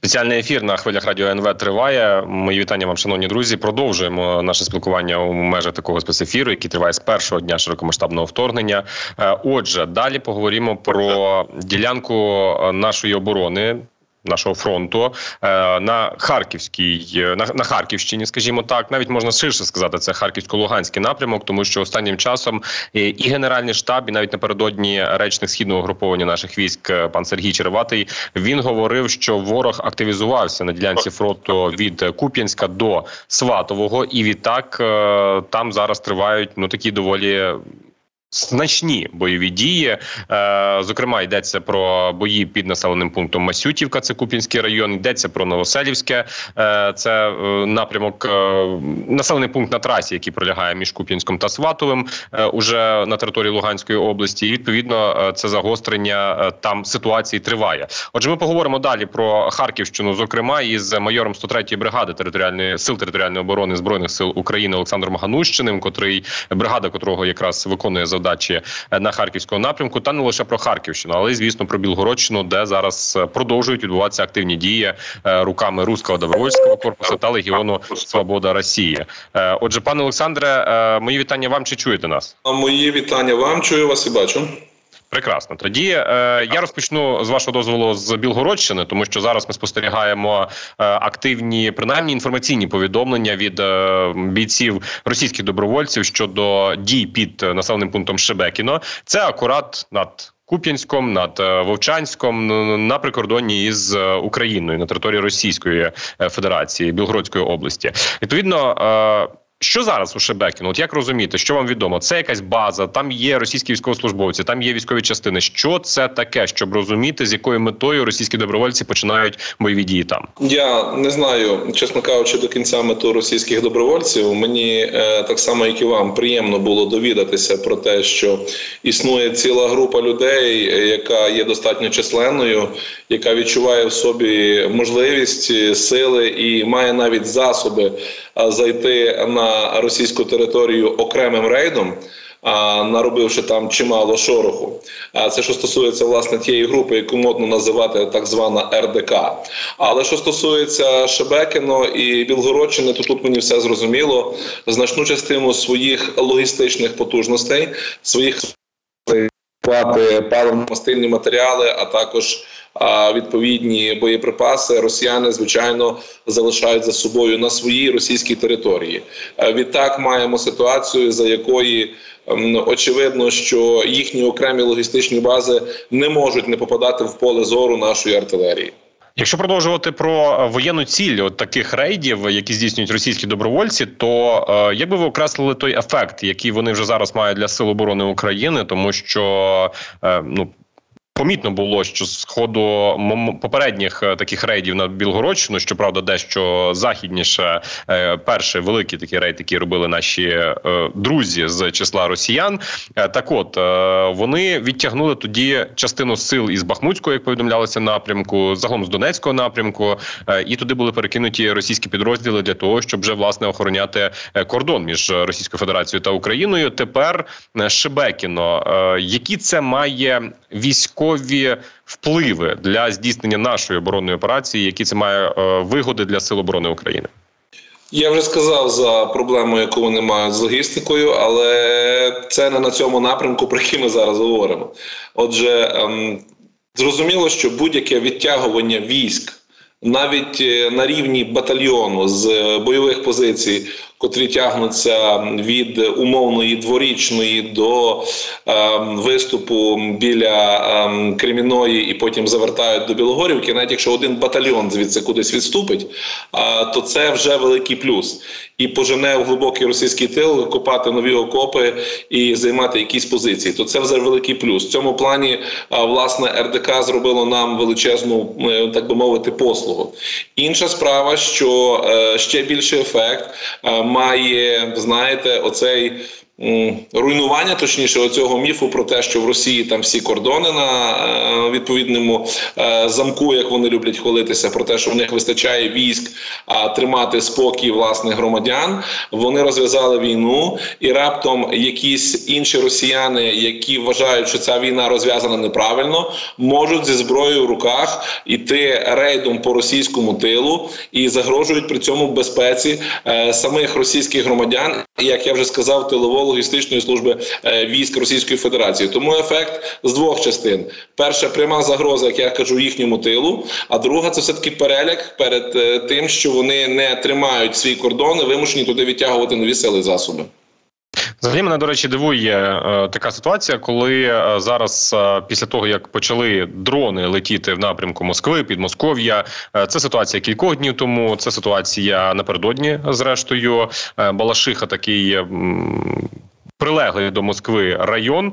Спеціальний ефір на хвилях Радіо НВ триває. Мої вітання вам, шановні друзі. Продовжуємо наше спілкування у межах такого спецефіру, який триває з першого дня широкомасштабного вторгнення. Отже, далі поговоримо про ділянку нашої оборони, нашого фронту на Харківщині, скажімо так. Навіть можна ширше сказати, це Харківсько-Луганський напрямок, тому що останнім часом і Генеральний штаб, і навіть напередодні речник Східного угруповання наших військ пан Сергій Череватий, він говорив, що ворог активізувався на ділянці фронту від Куп'янська до Сватового, і відтак там зараз тривають такі доволі значні бойові дії. Зокрема, йдеться про бої під населеним пунктом Масютівка, це Куп'янський район, йдеться про Новоселівське, це напрямок, населений пункт на трасі, який пролягає між Куп'янськом та Сватовим, уже на території Луганської області. І, відповідно, це загострення там ситуації триває. Отже, ми поговоримо далі про Харківщину, зокрема, із майором 103-ї бригади сил територіальної оборони Збройних сил України Олександром Ганущиним, бригада котрого якраз виконує завдачі на Харківському напрямку, та не лише про Харківщину, але й, звісно, про Білгородщину, де зараз продовжують відбуватися активні дії руками Руського добровольського корпусу та Легіону Свобода Росії. Отже, пане Олександре, мої вітання вам, чи чуєте нас? Мої вітання вам, чую вас і бачу. Прекрасно. Тоді я розпочну, з вашого дозволу, з Білгородщини, тому що зараз ми спостерігаємо активні, принаймні інформаційні повідомлення від бійців російських добровольців щодо дій під населеним пунктом Шебекіно. Це акурат над Куп'янськом, над Вовчанськом, на прикордонні із Україною, на території Російської Федерації, Білгородської області. Відповідно, що зараз у Шебекіно? От як розуміти, що вам відомо? Це якась база, там є російські військовослужбовці, там є військові частини. Що це таке, щоб розуміти, з якою метою російські добровольці починають бойові дії там? Я не знаю, чесно кажучи, до кінця мету російських добровольців. Мені, так само як і вам, приємно було довідатися про те, що існує ціла група людей, яка є достатньо численною, яка відчуває в собі можливість, сили і має навіть засоби зайти на російську територію окремим рейдом, наробивши там чимало шороху. Це що стосується, власне, тієї групи, яку модно називати так звана РДК. Але що стосується Шебекіно і Білгородщини, то тут мені все зрозуміло. Значну частину своїх логістичних потужностей, своїх паливно-мастильні матеріали, а також відповідні боєприпаси росіяни, звичайно, залишають за собою на своїй російській території. Відтак маємо ситуацію, за якої очевидно, що їхні окремі логістичні бази не можуть не попадати в поле зору нашої артилерії. Якщо продовжувати про воєнну ціль от таких рейдів, які здійснюють російські добровольці, то як би ви окреслили той ефект, який вони вже зараз мають для Сил оборони України, тому що помітно було, що з ходу попередніх таких рейдів на Білгородщину, щоправда, дещо західніше, перший великий такий рейд, який робили наші друзі з числа росіян, так от, вони відтягнули тоді частину сил із Бахмутського, як повідомлялося, напрямку, загалом з Донецького напрямку, і туди були перекинуті російські підрозділи для того, щоб вже, власне, охороняти кордон між Російською Федерацією та Україною. Тепер Шебекіно. Які це має військові впливи для здійснення нашої оборонної операції, які це має вигоди для Сил оборони України? Я вже сказав за проблему, яку вони мають з логістикою, але це не на цьому напрямку, про який ми зараз говоримо. Отже, зрозуміло, що будь-яке відтягування військ, навіть на рівні батальйону з бойових позицій, котрі тягнуться від умовної дворічної до виступу біля Кремінної і потім завертають до Білогорівки, навіть якщо один батальйон звідси кудись відступить, то це вже великий плюс. І пожене в глибокий російський тил, копати нові окопи і займати якісь позиції. То це вже великий плюс. В цьому плані, власне, РДК зробило нам величезну, так би мовити, послугу. Інша справа, що ще більший ефект має, знаєте, оцей руйнування, точніше, оцього міфу про те, що в Росії там всі кордони на відповідному замку, як вони люблять хвалитися, про те, що в них вистачає військ тримати спокій власних громадян. Вони розв'язали війну, і раптом якісь інші росіяни, які вважають, що ця війна розв'язана неправильно, можуть зі зброєю в руках іти рейдом по російському тилу і загрожують при цьому безпеці самих російських громадян, як я вже сказав, тилово-логістичної служби військ Російської Федерації. Тому ефект з двох частин. Перша – пряма загроза, як я кажу, їхньому тилу, а друга – це все-таки переляк перед тим, що вони не тримають свій кордон і вимушені туди відтягувати нові сили і засоби. Взагалі мене, до речі, дивує така ситуація, коли зараз, після того, як почали дрони летіти в напрямку Москви, Підмосков'я, це ситуація кількох днів тому, це ситуація напередодні, зрештою, Балашиха такий прилеглий до Москви район,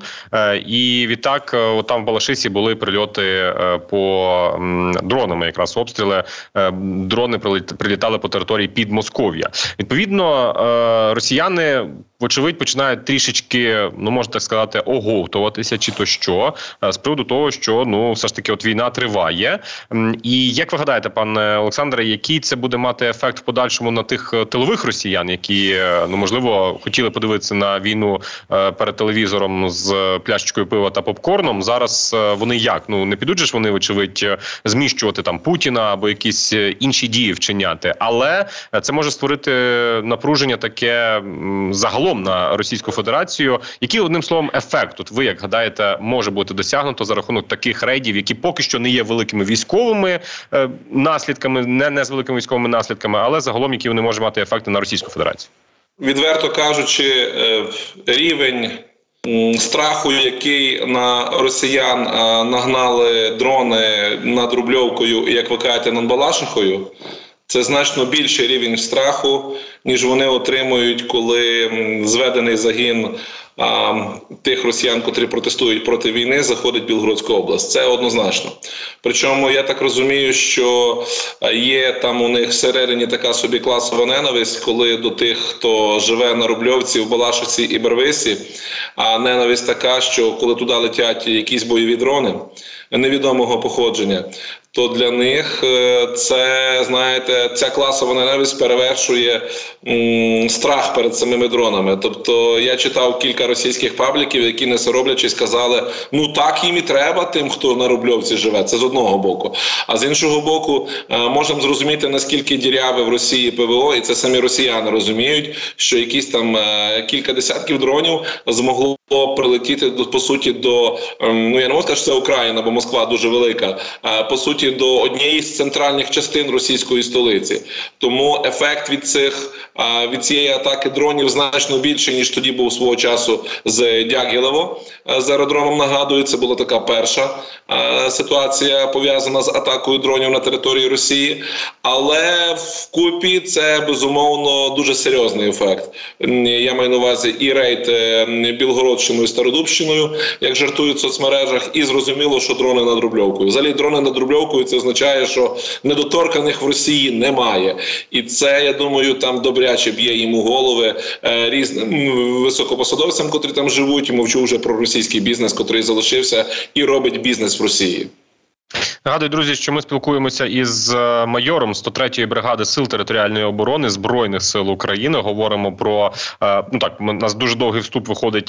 і відтак там в Балашисі були прильоти по дронами, якраз обстріли, дрони прилітали по території Підмосков'я. Відповідно, росіяни, вочевидь, починають трішечки, можна так сказати, оговтуватися, чи то що, з приводу того, що, все ж таки, от війна триває. І як ви гадаєте, пане Олександре, який це буде мати ефект в подальшому на тих тилових росіян, які, можливо, хотіли подивитися на війну перед телевізором з пляшечкою пива та попкорном? Зараз вони як? Не підуть же ж вони, вочевидь, зміщувати там Путіна або якісь інші дії вчиняти. Але це може створити напруження таке загалом на Російську Федерацію. Який, одним словом, ефект, от ви, як гадаєте, може бути досягнуто за рахунок таких рейдів, які поки що не є великими військовими наслідками, не з великими військовими наслідками, але загалом, які вони можуть мати ефекти на Російську Федерацію? Відверто кажучи, рівень страху, який на росіян нагнали дрони над Рубльовкою і, як ви кажете, над Балашихою, це значно більший рівень страху, ніж вони отримують, коли зведений загін тих росіян, котрі протестують проти війни, заходить в Білгородську область. Це однозначно. Причому я так розумію, що є там у них всередині така собі класова ненависть, коли до тих, хто живе на Рубльовці, в Балашиці і Барвисі, а ненависть така, що коли туди летять якісь бойові дрони невідомого походження, то для них це, знаєте, ця класова ненависть перевершує страх перед самими дронами. Тобто я читав кілька російських пабліків, які не соромлячись казали, так їм і треба тим, хто на Рубльовці живе. Це з одного боку. А з іншого боку, можемо зрозуміти, наскільки діряве в Росії ПВО, і це самі росіяни розуміють, що якісь там кілька десятків дронів змогло прилетіти, по суті, до, я не можу сказати, що це Україна, бо Москва дуже велика, по суті, до однієї з центральних частин російської столиці. Тому ефект від цієї атаки дронів значно більший, ніж тоді був свого часу з Дягілево. З аеродромом, нагадую, це була така перша ситуація, пов'язана з атакою дронів на території Росії. Але вкупі це, безумовно, дуже серйозний ефект. Я маю на увазі і рейд Білгородщиною і Стародубщиною, як жартують в соцмережах, і зрозуміло, що дрони над Рубльовкою. Взагалі, дрони над Рубльовкою – це означає, що недоторканих в Росії немає. І це, я думаю, там добряче б'є їм у голови різним високопосадовцям, котрі там живуть, і мовчу вже про російський бізнес, котрий залишився і робить бізнес в Росії. Нагадую, друзі, що ми спілкуємося із майором 103-ї бригади Сил територіальної оборони Збройних сил України. Говоримо про, у нас дуже довгий вступ виходить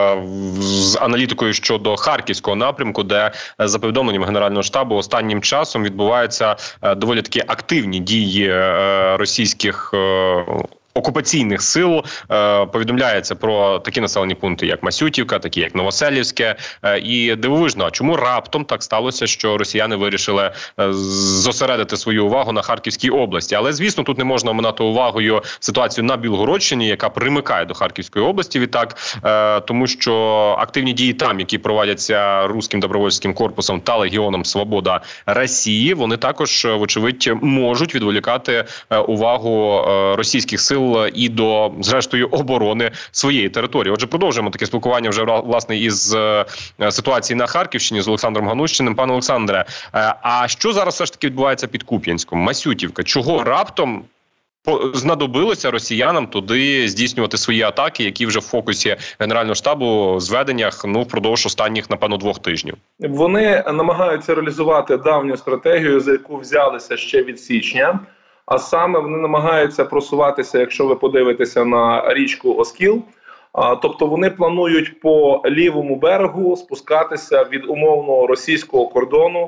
з аналітикою щодо Харківського напрямку, де, за повідомленням Генерального штабу, останнім часом відбуваються доволі такі активні дії російських окупаційних сил. Повідомляється про такі населені пункти, як Масютівка, такі як Новоселівське. І дивовижно, а чому раптом так сталося, що росіяни вирішили зосередити свою увагу на Харківській області? Але, звісно, тут не можна оминати увагою ситуацію на Білгородщині, яка примикає до Харківської області відтак, тому що активні дії там, які проводяться Руським добровольським корпусом та Легіоном Свобода Росії, вони також, вочевидь, можуть відволікати увагу російських сил і до, зрештою, оборони своєї території. Отже, продовжуємо таке спілкування вже, власне, із ситуації на Харківщині з Олександром Ганущиним. Пане Олександре, а що зараз все ж таки відбувається під Куп'янськом? Масютівка. Чого раптом знадобилося росіянам туди здійснювати свої атаки, які вже в фокусі Генерального штабу зведеннях впродовж останніх, напевно, 2 тижнів? Вони намагаються реалізувати давню стратегію, за яку взялися ще від січня. А саме вони намагаються просуватися, якщо ви подивитеся на річку Оскіл. Тобто вони планують по лівому берегу спускатися від умовного російського кордону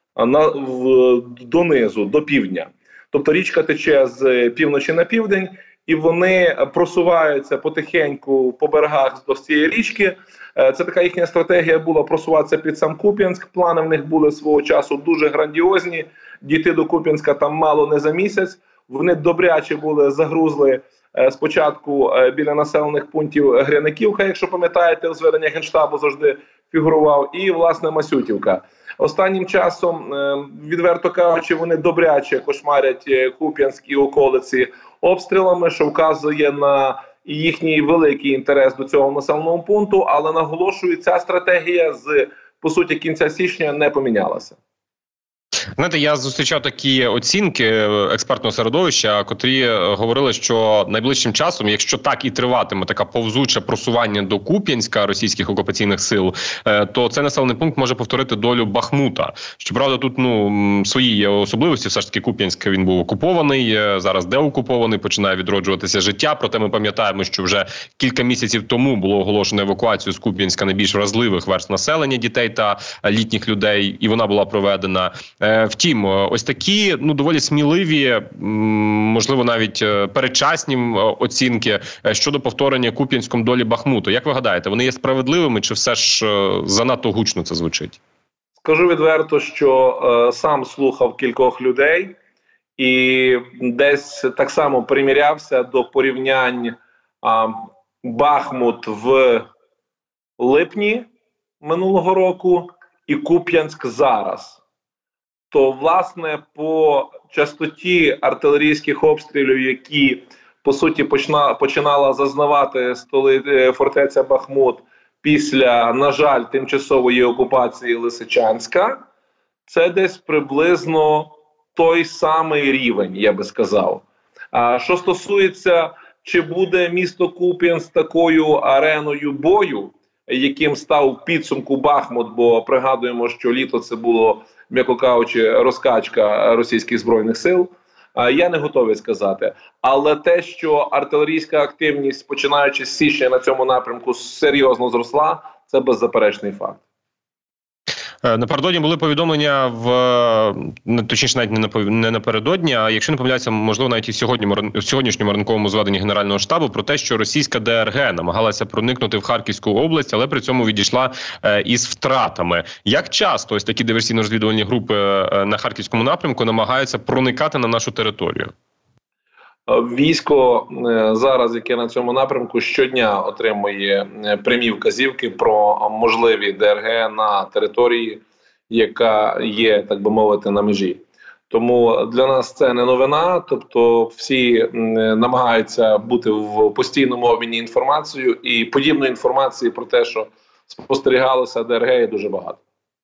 донизу, до півдня. Тобто річка тече з півночі на південь, і вони просуваються потихеньку по берегах до цієї річки. Це така їхня стратегія була просуватися під сам Куп'янськ. Плани в них були свого часу дуже грандіозні. Дійти до Куп'янська там мало не за місяць. Вони добряче були загрузли спочатку біля населених пунктів Гряниківка, якщо пам'ятаєте, у зведеннях Генштабу завжди фігурував, і, власне, Масютівка. Останнім часом, відверто кажучи, вони добряче кошмарять Куп'янськ і околиці обстрілами, що вказує на їхній великий інтерес до цього населеного пункту, але, наголошую, ця стратегія з, по суті, кінця січня не помінялася. Знаєте, я зустрічав такі оцінки експертного середовища, котрі говорили, що найближчим часом, якщо так і триватиме така повзуче просування до Куп'янська російських окупаційних сил, то цей населений пункт може повторити долю Бахмута. Щоправда, тут свої є особливості. Все ж таки Куп'янськ, він був окупований, зараз деокупований, починає відроджуватися життя. Проте ми пам'ятаємо, що вже кілька місяців тому було оголошено евакуацію з Куп'янська найбільш вразливих верств населення, дітей та літніх людей, і вона була проведена. Втім, ось такі доволі сміливі, можливо, навіть передчасні оцінки щодо повторення Куп'янськом долі Бахмуту. Як ви гадаєте, вони є справедливими чи все ж занадто гучно це звучить? Скажу відверто, що сам слухав кількох людей і десь так само примірявся до порівнянь Бахмут в липні минулого року і Куп'янськ зараз. То, власне, по частоті артилерійських обстрілів, які, по суті, починала зазнавати фортеця Бахмут після, на жаль, тимчасової окупації Лисичанська, це десь приблизно той самий рівень, я би сказав. А що стосується, чи буде місто Куп'янськ такою ареною бою, яким став в підсумку Бахмут, бо пригадуємо, що літо це було, м'яко кажучи, розкачка російських збройних сил, я не готовий сказати. Але те, що артилерійська активність, починаючи з січня на цьому напрямку, серйозно зросла, це беззаперечний факт. Напередодні були повідомлення точніше, навіть не напередодні, а якщо не помиляюся, можливо, навіть і в сьогоднішньому ранковому зведенні Генерального штабу про те, що російська ДРГ намагалася проникнути в Харківську область, але при цьому відійшла із втратами. Як часто ось такі диверсійно-розвідувальні групи на Харківському напрямку намагаються проникати на нашу територію? Військо зараз, яке на цьому напрямку, щодня отримує прямі вказівки про можливі ДРГ на території, яка є, так би мовити, на межі. Тому для нас це не новина, тобто всі намагаються бути в постійному обміні інформацією, і подібної інформації про те, що спостерігалося ДРГ, є дуже багато.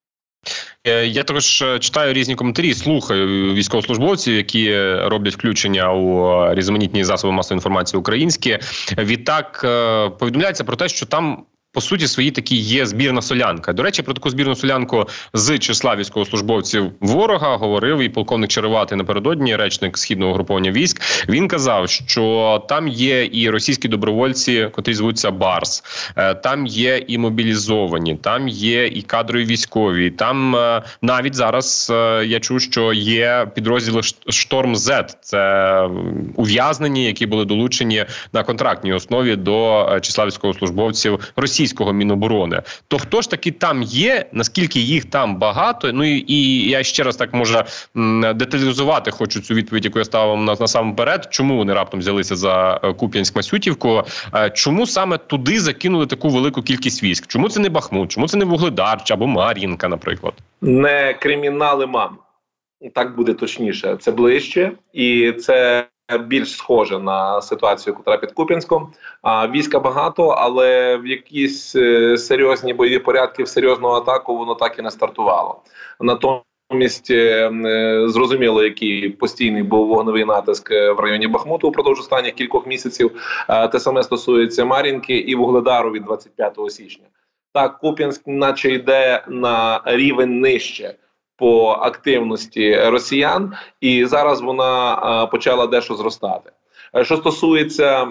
Я також читаю різні коментарі, слухаю військовослужбовців, які роблять включення у різноманітні засоби масової інформації українські. Відтак повідомляється про те, що там по суті свої такі є збірна солянка. До речі, про таку збірну солянку з числа військовослужбовців ворога говорив і полковник Череватий напередодні, речник Східного угруповання військ. Він казав, що там є і російські добровольці, котрі звуться Барс, там є і мобілізовані, там є і кадрові військові, там навіть зараз я чув, що є підрозділи Шторм-З, це ув'язнені, які були долучені на контрактній основі до числа військовослужбовців Російського Міноборони. То хто ж таки там є, наскільки їх там багато? Ну і я ще раз так може деталізувати хочу цю відповідь, яку я ставив насамперед. Чому вони раптом взялися за Куп'янськ-Масютівку? Чому саме туди закинули таку велику кількість військ? Чому це не Бахмут? Чому це не Вугледар або Мар'їнка, наприклад? Не кримінали мам. Так буде точніше. Це ближче і це більш схоже на ситуацію, яка під Куп'янськом. Війська багато, але в якісь серйозні бойові порядки, в серйозну атаку воно так і не стартувало. Натомість Натомість, зрозуміло, який постійний був вогневий натиск в районі Бахмуту упродовж останніх кількох місяців. Те саме стосується Мар'їнки і Вугледару від 25 січня. Так, Куп'янськ наче йде на рівень нижче по активності росіян, і зараз вона почала дещо зростати. Що стосується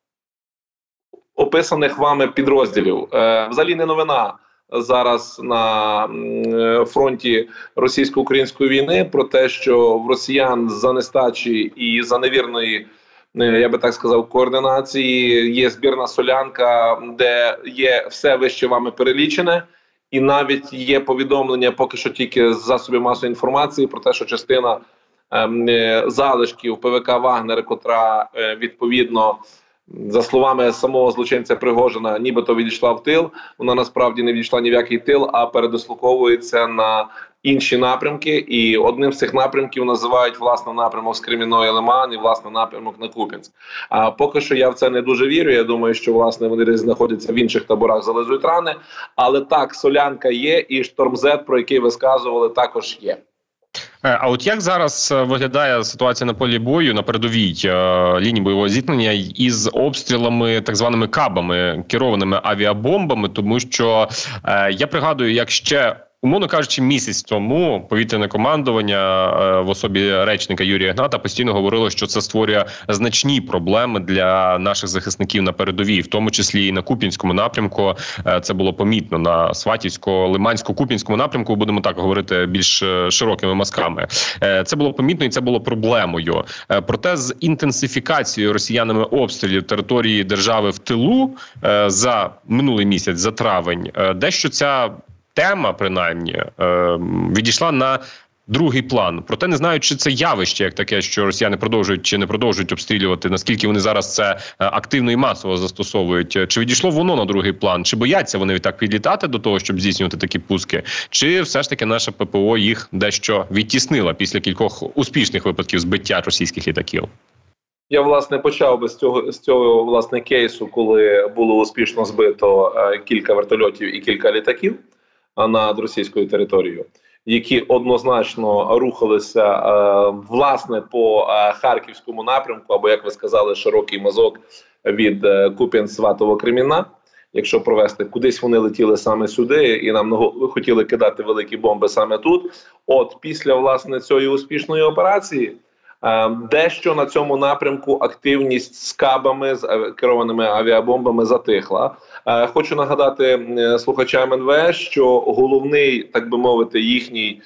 описаних вами підрозділів, взагалі не новина зараз на фронті російсько-української війни про те, що в росіян за нестачі і за невірної, я би так сказав, координації є збірна солянка, де є все вище вами перелічене, і навіть є повідомлення поки що тільки з засобів масової інформації про те, що частина залишків ПВК «Вагнер», котра відповідно, за словами самого злочинця Пригожина, нібито відійшла в тил. Вона насправді не відійшла ні в який тил, а передислоковується на інші напрямки. І одним з цих напрямків називають, власне, напрямок з Кремінної Лиман і, власне, напрямок на Куп'янськ. А поки що я в це не дуже вірю. Я думаю, що, власне, вони десь знаходяться в інших таборах, зализують рани. Але так, солянка є, і Штормзет, про який ви сказували, також є. А от як зараз виглядає ситуація на полі бою, на передовій лінії бойового зіткнення із обстрілами, так званими кабами, керованими авіабомбами? Тому що я пригадую, як ще, умовно кажучи, місяць тому повітряне командування в особі речника Юрія Гната постійно говорило, що це створює значні проблеми для наших захисників на передовій, в тому числі і на Куп'янському напрямку. Це було помітно на Сватівсько-Лимансько-Куп'янському напрямку, будемо так говорити більш широкими мазками. Це було помітно і це було проблемою. Проте з інтенсифікацією росіянами обстрілів території держави в тилу за минулий місяць, за травень, дещо ця тема, принаймні, відійшла на другий план. Проте не знаю, чи це явище, як таке, що росіяни продовжують чи не продовжують обстрілювати, наскільки вони зараз це активно і масово застосовують. Чи відійшло воно на другий план? Чи бояться вони відтак підлітати до того, щоб здійснювати такі пуски? Чи все ж таки наша ППО їх дещо відтіснила після кількох успішних випадків збиття російських літаків? Я, власне, почав би з цього власне, кейсу, коли було успішно збито кілька вертольотів і кілька літаків над російською територією, які однозначно рухалися власне по Харківському напрямку, або, як ви сказали, широкий мазок від Куп'янськ-Сватово-Кремінна. Якщо провести, кудись вони летіли саме сюди, і нам хотіли кидати великі бомби саме тут. От після, власне, цієї успішної операції дещо на цьому напрямку активність з кабами, з керованими авіабомбами затихла. Хочу нагадати слухачам НВС, що головний, так би мовити, їхній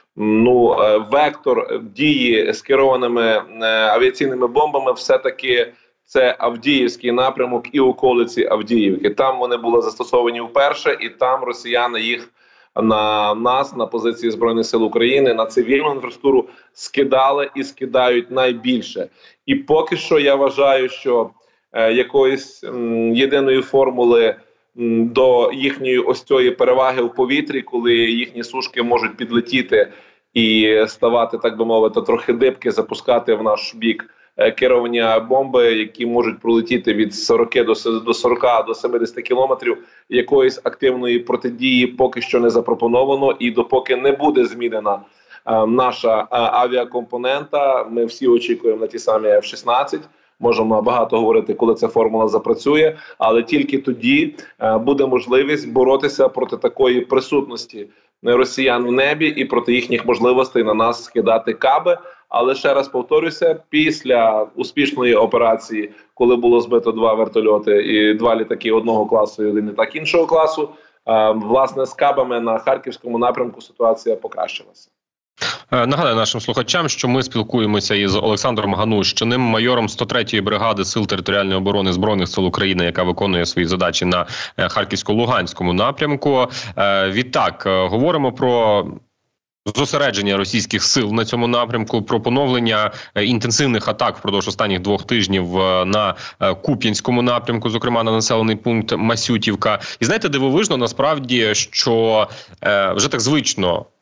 вектор дії з керованими авіаційними бомбами все-таки це Авдіївський напрямок і околиці Авдіївки. Там вони були застосовані вперше, і там росіяни їх на нас, на позиції Збройних сил України, на цивільну інфраструктуру скидали і скидають найбільше. І поки що я вважаю, що якоїсь єдиної формули до їхньої ось цієї переваги в повітрі, коли їхні сушки можуть підлетіти і ставати, так би мовити, трохи дибки, запускати в наш бік керовані бомби, які можуть пролетіти від 40 до 70 кілометрів, якоїсь активної протидії поки що не запропоновано. І допоки не буде змінена наша авіакомпонента, ми всі очікуємо на ті самі F-16. Можемо багато говорити, коли ця формула запрацює, але тільки тоді буде можливість боротися проти такої присутності росіян в небі і проти їхніх можливостей на нас скидати каби. Але ще раз повторюся, після успішної операції, коли було збито 2 вертольоти і 2 літаки одного класу і 1 літак іншого класу, власне, з кабами на Харківському напрямку ситуація покращилася. Нагадаю нашим слухачам, що ми спілкуємося із Олександром Ганущиним, майором 103-ї бригади Сил територіальної оборони Збройних сил України, яка виконує свої задачі на Харківсько-Луганському напрямку. Відтак, говоримо про зосередження російських сил на цьому напрямку, про поновлення інтенсивних атак впродовж останніх 2 тижнів на Куп'янському напрямку, зокрема на населений пункт Масютівка. І знаєте, дивовижно насправді, що вже так звично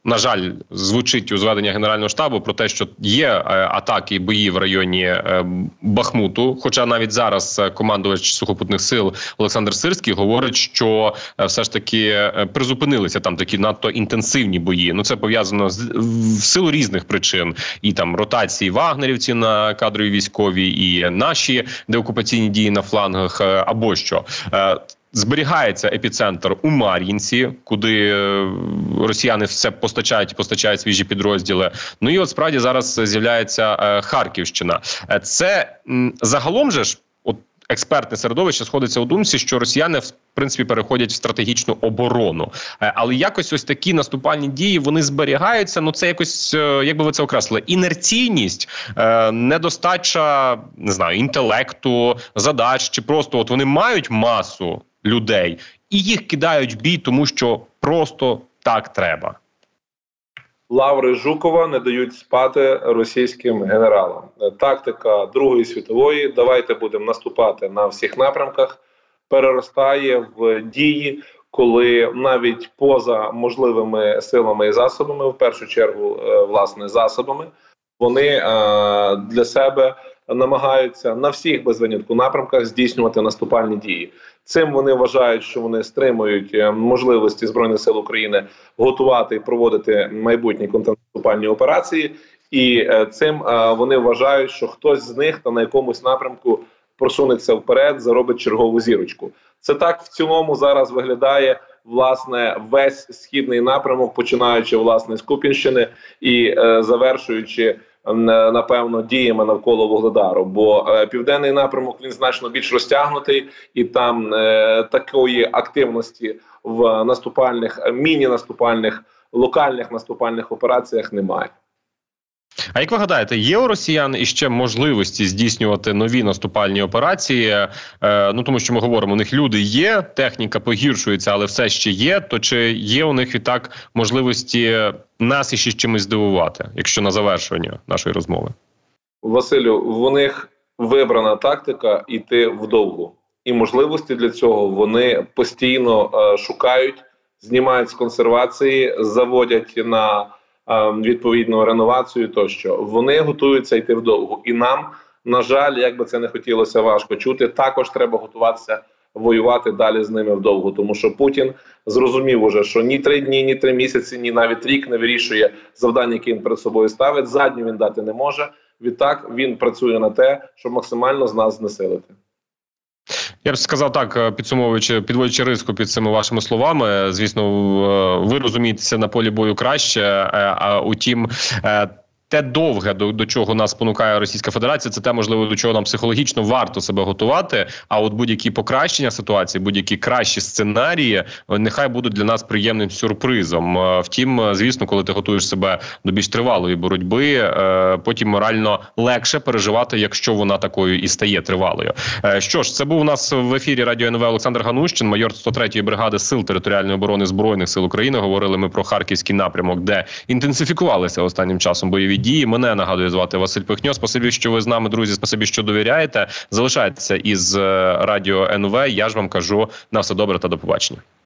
на жаль, звучить у зведення Генерального штабу про те, що є атаки і бої в районі Бахмуту. Хоча навіть зараз командувач сухопутних сил Олександр Сирський говорить, що все ж таки призупинилися там такі надто інтенсивні бої. Ну це пов'язано в силу різних причин. І там ротації вагнерівців на кадрові військові, і наші деокупаційні дії на флангах, або що. Зберігається епіцентр у Мар'їнці, куди росіяни все постачають свіжі підрозділи. Ну і от справді зараз з'являється Харківщина. Це загалом же ж, от експертне середовище сходиться у думці, що росіяни в принципі переходять в стратегічну оборону. Але якось ось такі наступальні дії, вони зберігаються, ну це якось, як би ви це окреслили, інерційність, недостача, не знаю, інтелекту, задач, чи просто от вони мають масу людей і їх кидають в бій, тому що просто так треба. Лаври Жукова не дають спати російським генералам. Тактика Другої світової «давайте будемо наступати на всіх напрямках» переростає в дії, коли навіть поза можливими силами і засобами, в першу чергу, власне, засобами, вони для себе намагаються на всіх без винятку напрямках здійснювати наступальні дії. Цим вони вважають, що вони стримують можливості Збройних сил України готувати і проводити майбутні контрнаступальні операції, і цим вони вважають, що хтось з них на якомусь напрямку просунеться вперед, заробить чергову зірочку. Це так в цілому зараз виглядає, власне, весь східний напрямок, починаючи, власне, з Куп'янщини і завершуючи, напевно, діями навколо Вугледару, бо південний напрямок, він значно більш розтягнутий, і там такої активності в наступальних, міні-наступальних, локальних наступальних операціях немає. А як ви гадаєте, є у росіян іще можливості здійснювати нові наступальні операції? Ну, тому що ми говоримо, у них люди є, техніка погіршується, але все ще є. То чи є у них відтак можливості нас іще чимось здивувати, якщо на завершення нашої розмови? Василю, в них вибрана тактика йти вдовгу. І можливості для цього вони постійно шукають, знімають з консервації, заводять на відповідну реновацію тощо. Вони готуються йти вдовгу. І нам, на жаль, як би це не хотілося важко чути, також треба готуватися воювати далі з ними вдовгу. Тому що Путін зрозумів уже, що ні 3 дні, ні 3 місяці, ні навіть рік не вирішує завдання, які він перед собою ставить. Задню він дати не може. Відтак він працює на те, щоб максимально з нас знесилити. Я б сказав так, підводячи риску під цими вашими словами, звісно, ви розумієтеся на полі бою краще, а утім, те довге, до чого нас спонукає Російська Федерація, це те, можливо, до чого нам психологічно варто себе готувати, а от будь-які покращення ситуації, будь-які кращі сценарії, нехай будуть для нас приємним сюрпризом. Втім, звісно, коли ти готуєш себе до більш тривалої боротьби, потім морально легше переживати, якщо вона такою і стає тривалою. Що ж, це був у нас в ефірі Радіо НВ Олександр Ганущин, майор 103-ї бригади Сил територіальної оборони Збройних сил України. Говорили ми про Харківський напрямок, де інтенсифікувалися останнім часом бойові дії. Мене, нагадую, звати Василь Пихньо. Спасибі, що ви з нами, друзі. Спасибі, що довіряєте. Залишайтеся із Радіо НВ. Я ж вам кажу на все добре та до побачення.